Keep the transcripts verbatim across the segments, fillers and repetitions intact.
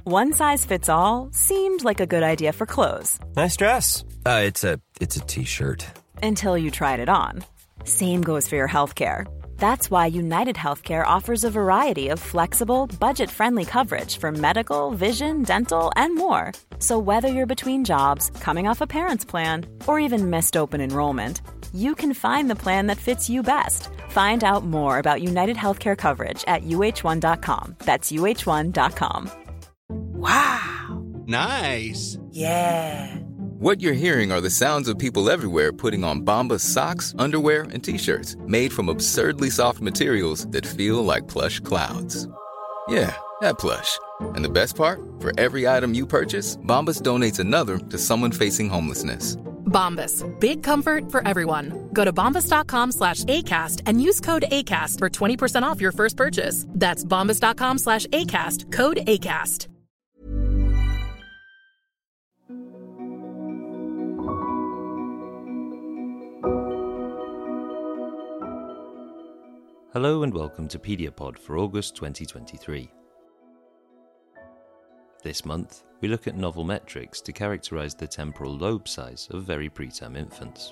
One size fits all seemed like a good idea for clothes. Nice dress. Uh, it's a it's a t-shirt. Until you tried it on. Same goes for your healthcare. That's why United Healthcare offers a variety of flexible, budget-friendly coverage for medical, vision, dental, and more. So whether you're between jobs, coming off a parent's plan, or even missed open enrollment, you can find the plan that fits you best. Find out more about United Healthcare coverage at U H one dot com. That's U H one dot com. Wow. Nice. Yeah. What you're hearing are the sounds of people everywhere putting on Bombas socks, underwear, and T-shirts made from absurdly soft materials that feel like plush clouds. Yeah, that plush. And the best part? For every item you purchase, Bombas donates another to someone facing homelessness. Bombas. Big comfort for everyone. Go to bombas.com slash ACAST and use code ACAST for twenty percent off your first purchase. That's bombas.com slash ACAST. Code ACAST. Hello and welcome to Pediapod for August twenty twenty-three. This month, we look at novel metrics to characterize the temporal lobe size of very preterm infants.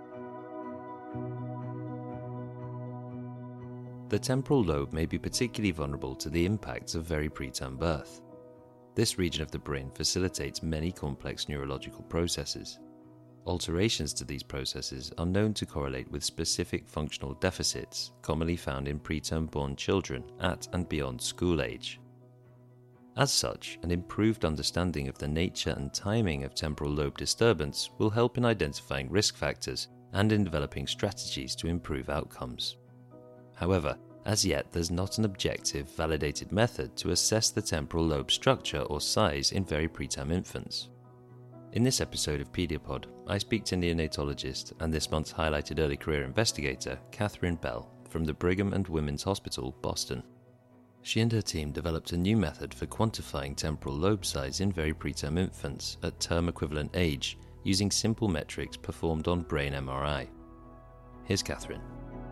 The temporal lobe may be particularly vulnerable to the impacts of very preterm birth. This region of the brain facilitates many complex neurological processes. Alterations to these processes are known to correlate with specific functional deficits commonly found in preterm-born children at and beyond school age. As such, an improved understanding of the nature and timing of temporal lobe disturbance will help in identifying risk factors and in developing strategies to improve outcomes. However, as yet there's not an objective, validated method to assess the temporal lobe structure or size in very preterm infants. In this episode of Pediapod, I speak to neonatologist and this month's highlighted early career investigator, Catherine Bell, from the Brigham and Women's Hospital, Boston. She and her team developed a new method for quantifying temporal lobe size in very preterm infants at term-equivalent age using simple metrics performed on brain M R I. Here's Catherine.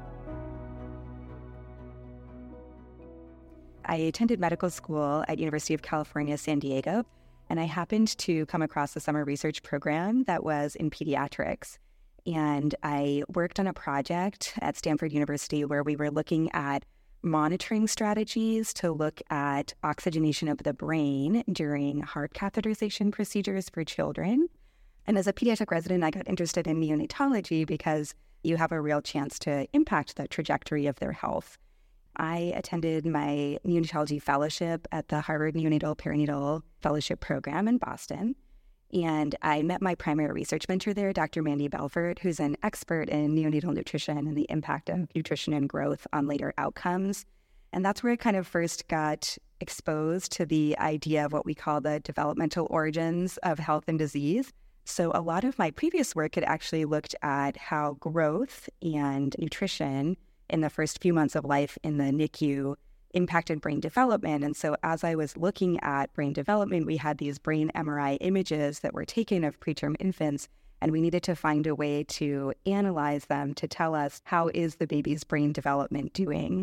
I attended medical school at University of California, San Diego, and I happened to come across a summer research program that was in pediatrics. And I worked on a project at Stanford University where we were looking at monitoring strategies to look at oxygenation of the brain during heart catheterization procedures for children. And as a pediatric resident, I got interested in neonatology because you have a real chance to impact the trajectory of their health. I attended my neonatology fellowship at the Harvard Neonatal Perinatal Fellowship Program in Boston. And I met my primary research mentor there, Doctor Mandy Belfort, who's an expert in neonatal nutrition and the impact of nutrition and growth on later outcomes. And that's where I kind of first got exposed to the idea of what we call the developmental origins of health and disease. So a lot of my previous work had actually looked at how growth and nutrition in the first few months of life in the N I C U impacted brain development. And so as I was looking at brain development, we had these brain M R I images that were taken of preterm infants, and we needed to find a way to analyze them to tell us how is the baby's brain development doing.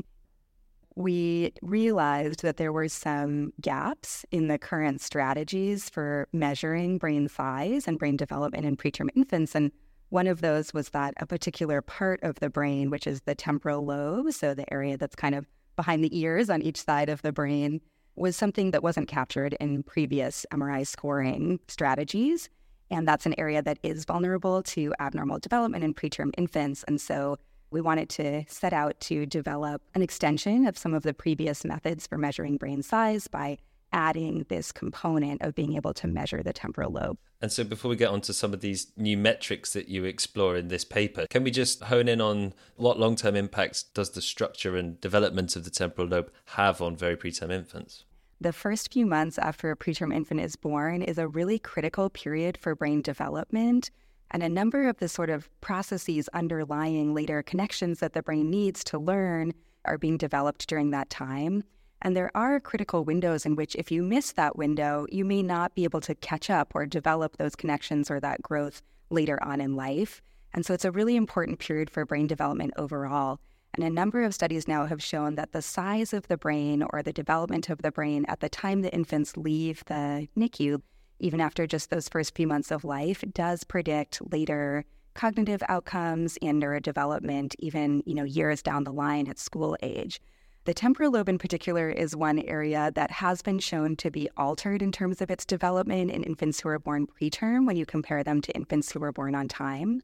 We realized that there were some gaps in the current strategies for measuring brain size and brain development in preterm infants. And one of those was that a particular part of the brain, which is the temporal lobe, so the area that's kind of behind the ears on each side of the brain, was something that wasn't captured in previous M R I scoring strategies. And that's an area that is vulnerable to abnormal development in preterm infants. And so we wanted to set out to develop an extension of some of the previous methods for measuring brain size by adding this component of being able to measure the temporal lobe. And so before we get on to some of these new metrics that you explore in this paper, can we just hone in on what long-term impacts does the structure and development of the temporal lobe have on very preterm infants? The first few months after a preterm infant is born is a really critical period for brain development, and a number of the sort of processes underlying later connections that the brain needs to learn are being developed during that time. And there are critical windows in which if you miss that window, you may not be able to catch up or develop those connections or that growth later on in life. And so it's a really important period for brain development overall. And a number of studies now have shown that the size of the brain or the development of the brain at the time the infants leave the N I C U, even after just those first few months of life, does predict later cognitive outcomes and neurodevelopment, even, you know, years down the line at school age. The temporal lobe in particular is one area that has been shown to be altered in terms of its development in infants who are born preterm when you compare them to infants who were born on time.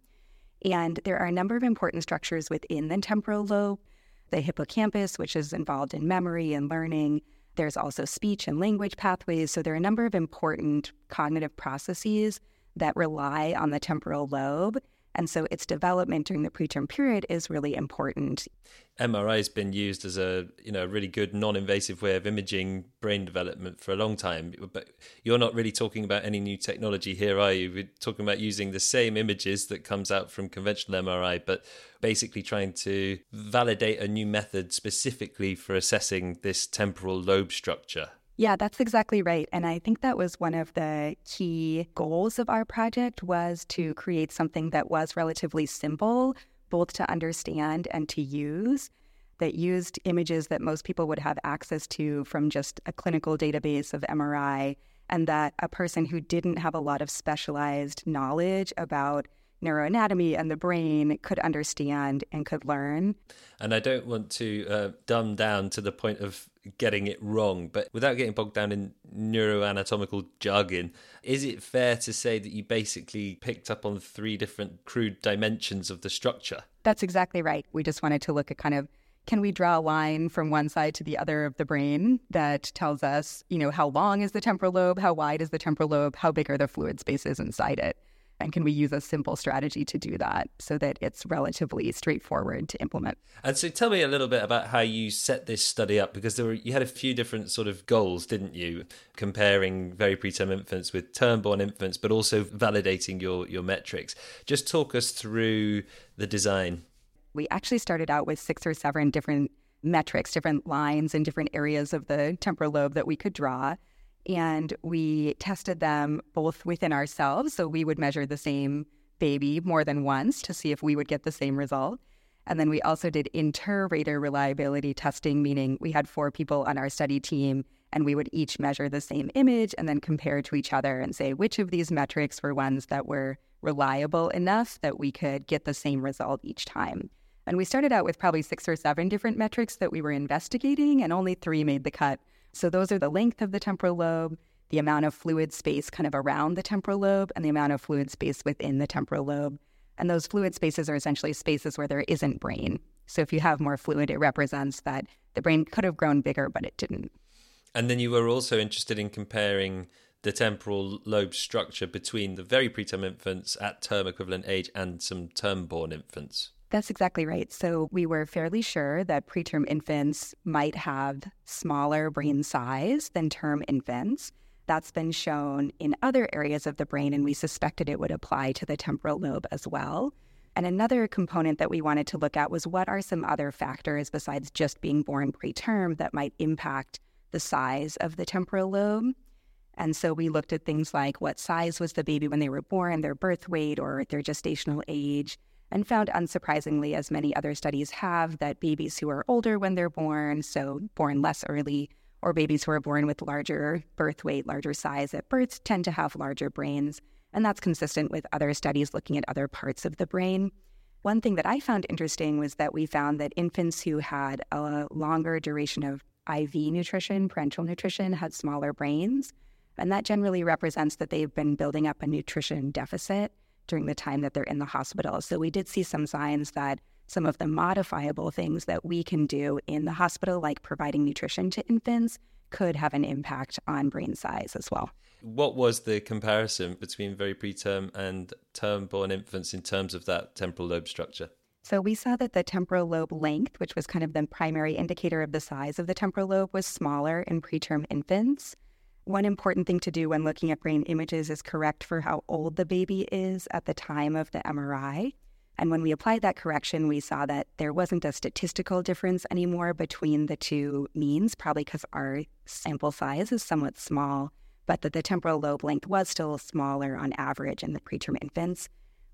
And there are a number of important structures within the temporal lobe. The hippocampus, which is involved in memory and learning. There's also speech and language pathways. So there are a number of important cognitive processes that rely on the temporal lobe. And so its development during the preterm period is really important. M R I has been used as a, you know, a really good non-invasive way of imaging brain development for a long time. But you're not really talking about any new technology here, are you? We're talking about using the same images that comes out from conventional M R I, but basically trying to validate a new method specifically for assessing this temporal lobe structure. Yeah, that's exactly right. And I think that was one of the key goals of our project, was to create something that was relatively simple, both to understand and to use, that used images that most people would have access to from just a clinical database of M R I, and that a person who didn't have a lot of specialized knowledge about neuroanatomy and the brain could understand and could learn. And I don't want to uh, dumb down to the point of getting it wrong, but without getting bogged down in neuroanatomical jargon, is it fair to say that you basically picked up on three different crude dimensions of the structure? That's exactly right. We just wanted to look at kind of, can we draw a line from one side to the other of the brain that tells us, you know, how long is the temporal lobe, how wide is the temporal lobe, how big are the fluid spaces inside it? And can we use a simple strategy to do that so that it's relatively straightforward to implement? And so tell me a little bit about how you set this study up, because there were, you had a few different sort of goals, didn't you? Comparing very preterm infants with term-born infants, but also validating your, your metrics. Just talk us through the design. We actually started out with six or seven different metrics, different lines in different areas of the temporal lobe that we could draw. And we tested them both within ourselves. So we would measure the same baby more than once to see if we would get the same result. And then we also did inter-rater reliability testing, meaning we had four people on our study team, and we would each measure the same image and then compare to each other and say which of these metrics were ones that were reliable enough that we could get the same result each time. And we started out with probably six or seven different metrics that we were investigating, and only three made the cut. So those are the length of the temporal lobe, the amount of fluid space kind of around the temporal lobe, and the amount of fluid space within the temporal lobe. And those fluid spaces are essentially spaces where there isn't brain. So if you have more fluid, it represents that the brain could have grown bigger, but it didn't. And then you were also interested in comparing the temporal lobe structure between the very preterm infants at term equivalent age and some term-born infants. That's exactly right. So we were fairly sure that preterm infants might have smaller brain size than term infants. That's been shown in other areas of the brain, and we suspected it would apply to the temporal lobe as well. And another component that we wanted to look at was what are some other factors besides just being born preterm that might impact the size of the temporal lobe. And so we looked at things like what size was the baby when they were born, their birth weight or their gestational age, and found, unsurprisingly, as many other studies have, that babies who are older when they're born, so born less early, or babies who are born with larger birth weight, larger size at birth, tend to have larger brains. And that's consistent with other studies looking at other parts of the brain. One thing that I found interesting was that we found that infants who had a longer duration of I V nutrition, parenteral nutrition, had smaller brains. And that generally represents that they've been building up a nutrition deficit during the time that they're in the hospital. So we did see some signs that some of the modifiable things that we can do in the hospital, like providing nutrition to infants, could have an impact on brain size as well. What was the comparison between very preterm and term-born infants in terms of that temporal lobe structure? So we saw that the temporal lobe length, which was kind of the primary indicator of the size of the temporal lobe, was smaller in preterm infants. One important thing to do when looking at brain images is correct for how old the baby is at the time of the M R I. And when we applied that correction, we saw that there wasn't a statistical difference anymore between the two means, probably because our sample size is somewhat small, but that the temporal lobe length was still smaller on average in the preterm infants.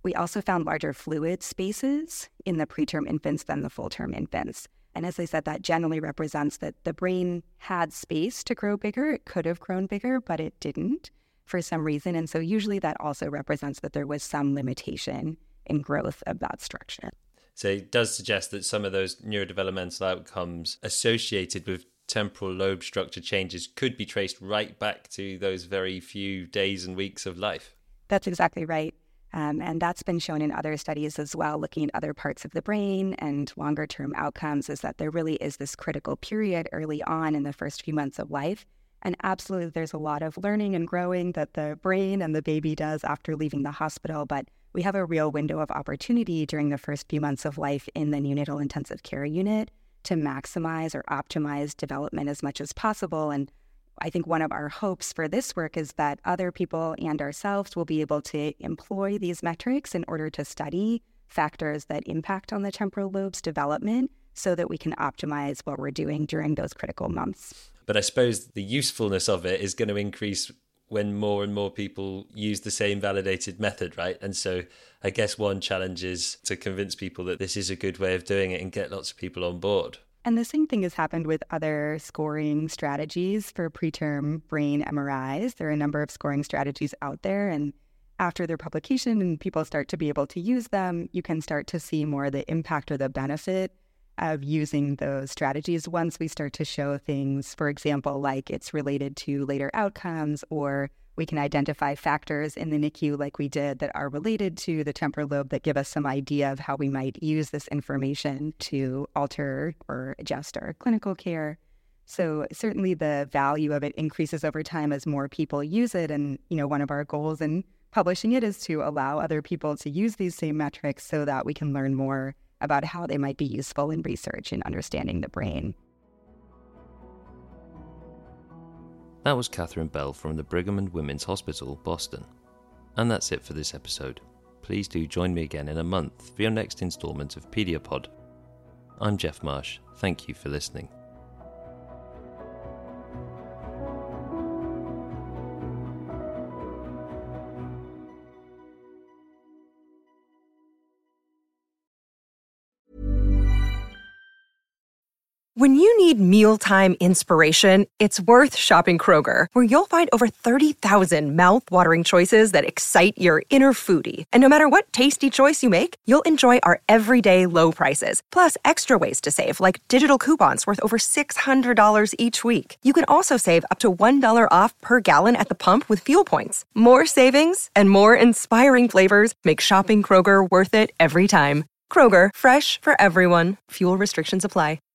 We also found larger fluid spaces in the preterm infants than the full-term infants. And as I said, that generally represents that the brain had space to grow bigger. It could have grown bigger, but it didn't for some reason. And so usually that also represents that there was some limitation in growth of that structure. So it does suggest that some of those neurodevelopmental outcomes associated with temporal lobe structure changes could be traced right back to those very few days and weeks of life. That's exactly right. Um, and that's been shown in other studies as well, looking at other parts of the brain and longer term outcomes, is that there really is this critical period early on in the first few months of life. And absolutely, there's a lot of learning and growing that the brain and the baby does after leaving the hospital. But we have a real window of opportunity during the first few months of life in the neonatal intensive care unit to maximize or optimize development as much as possible. And I think one of our hopes for this work is that other people and ourselves will be able to employ these metrics in order to study factors that impact on the temporal lobe's development so that we can optimize what we're doing during those critical months. But I suppose the usefulness of it is going to increase when more and more people use the same validated method, right? And so I guess one challenge is to convince people that this is a good way of doing it and get lots of people on board. And the same thing has happened with other scoring strategies for preterm brain M R Is. There are a number of scoring strategies out there, and after their publication and people start to be able to use them, you can start to see more the impact or the benefit of using those strategies once we start to show things, for example, like it's related to later outcomes, or we can identify factors in the N I C U like we did that are related to the temporal lobe that give us some idea of how we might use this information to alter or adjust our clinical care. So certainly the value of it increases over time as more people use it. And, you know, one of our goals in publishing it is to allow other people to use these same metrics so that we can learn more about how they might be useful in research and understanding the brain. That was Catherine Bell from the Brigham and Women's Hospital, Boston. And that's it for this episode. Please do join me again in a month for your next instalment of Pediapod. I'm Jeff Marsh. Thank you for listening. When you need mealtime inspiration, it's worth shopping Kroger, where you'll find over thirty thousand mouth-watering choices that excite your inner foodie. And no matter what tasty choice you make, you'll enjoy our everyday low prices, plus extra ways to save, like digital coupons worth over six hundred dollars each week. You can also save up to one dollar off per gallon at the pump with fuel points. More savings and more inspiring flavors make shopping Kroger worth it every time. Kroger, fresh for everyone. Fuel restrictions apply.